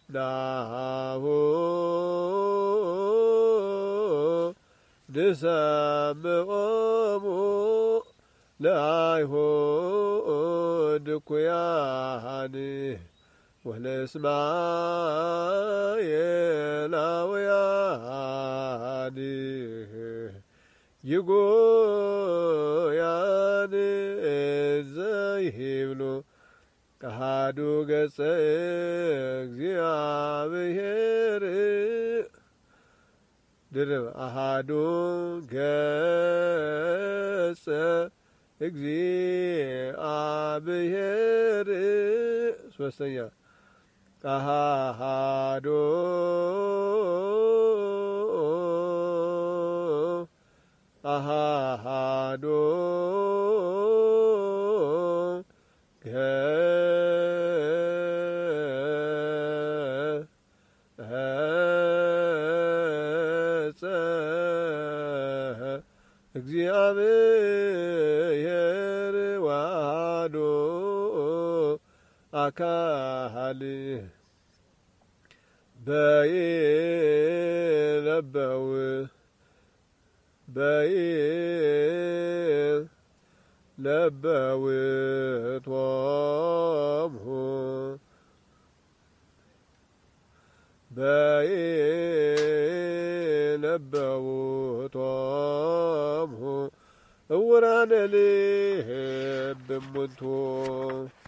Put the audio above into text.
ናሁ ንሰምዖሙ ለአይሁድ እኩያን ወለእስማኤላውያን ይጎያን ዘይብሉ አሐዱ ገጸ እግዚአብሔር ድርብ አሐዱ ገጸ እግዚአብሔር ሶስተኛ አሐዱ ገጸ እግዚአብሔር ዋህዶ አካል በይለበው ለበውቶሙ እውራነ ልብ እሙንቱ